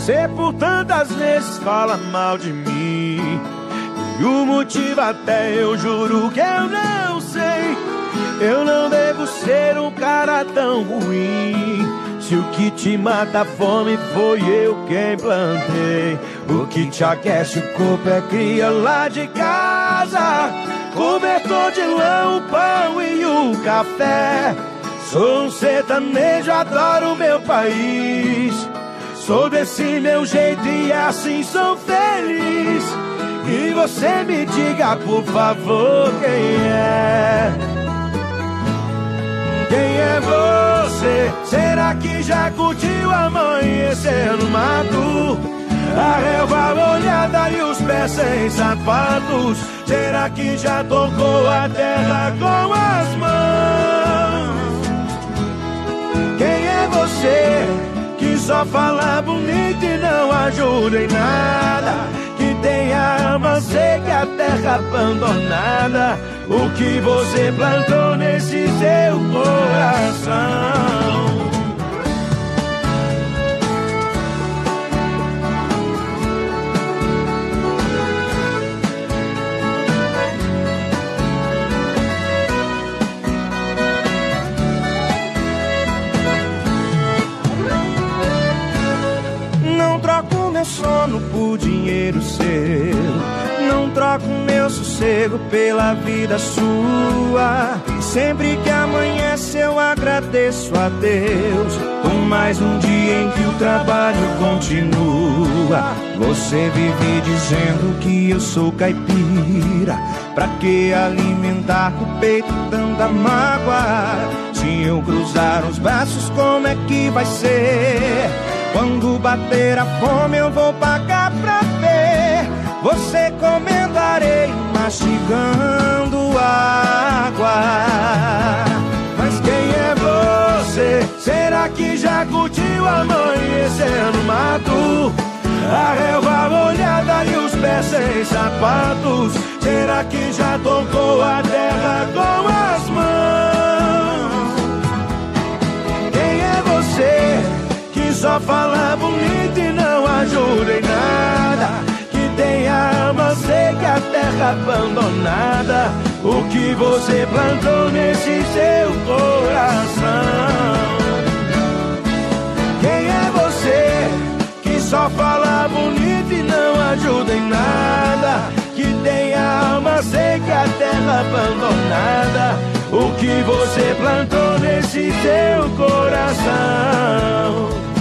Você por tantas vezes fala mal de mim, e o motivo até eu juro que eu não sei. Eu não devo ser um cara tão ruim. Se o que te mata a fome foi eu quem plantei, o que te aquece o corpo é cria lá de casa, cobertor de lã, o pão e o café. Sou um sertanejo, adoro o meu país. Sou desse meu jeito e assim sou feliz. E você me diga, por favor, quem é? Quem é você? Será que já curtiu amanhecer no mato? A relva molhada e os pés sem sapatos. Será que já tocou a terra com as mãos? Quem é você que só fala bonito e não ajuda em nada? Que tem a alma seca e a terra abandonada. O que você plantou nesse seu coração? Não troco meu sono por dinheiro seu, não troco meu sossego pela vida sua. Sempre que amanhece eu agradeço a Deus por mais um dia em que o trabalho continua. Você vive dizendo que eu sou caipira, pra que alimentar o peito tanta mágoa? Se eu cruzar os braços, como é que vai ser? Quando bater a fome eu vou pagar pra ver você comendo areia, mastigando água. Mas quem é você? Será que já curtiu amanhecer no mato? A relva molhada e os pés sem sapatos. Será que já tocou a terra com as mãos? Quem é você que só fala bonito e não ajuda em nada? Que tem a alma seca e a terra abandonada. O que você plantou nesse seu coração? Quem é você que só fala bonito e não ajuda em nada? Que tem a alma seca e a terra abandonada. O que você plantou nesse seu coração?